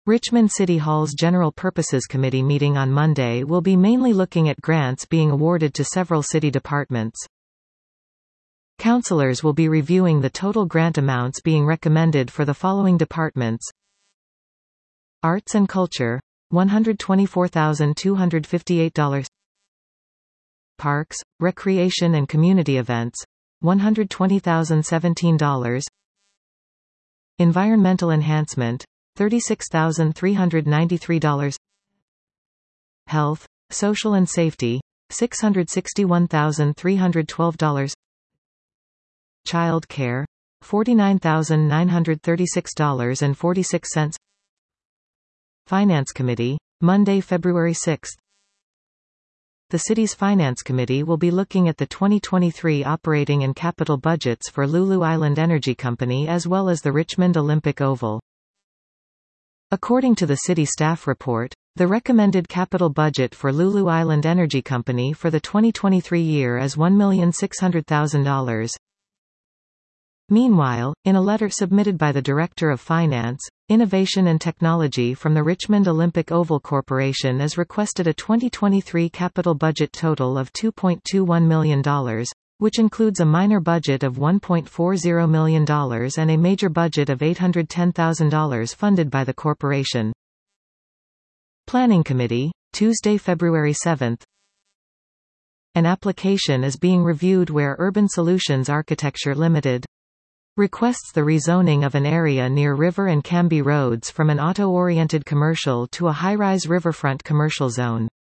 Richmond City Hall's General Purposes Committee meeting on Monday will be mainly looking at grants being awarded to several city departments. Councilors will be reviewing the total grant amounts being recommended for the following departments: Arts and Culture, $124,258. Parks, Recreation and Community Events, $120,017. Environmental Enhancement, $36,393. Health, Social and Safety, $661,312. Child Care, $49,936.46. Finance Committee, Monday, February 6. The city's Finance Committee will be looking at the 2023 operating and capital budgets for Lulu Island Energy Company as well as the Richmond Olympic Oval. According to the city staff report, the recommended capital budget for Lulu Island Energy Company for the 2023 year is $1,600,000. Meanwhile, in a letter submitted by the Director of Finance, Innovation and Technology from the Richmond Olympic Oval Corporation is requested a 2023 capital budget total of $2.21 million, which includes a minor budget of $1.40 million and a major budget of $810,000 funded by the corporation. Planning Committee, Tuesday, February 7. An application is being reviewed where Urban Solutions Architecture Limited requests the rezoning of an area near River and Canby Roads from an auto-oriented commercial to a high-rise riverfront commercial zone.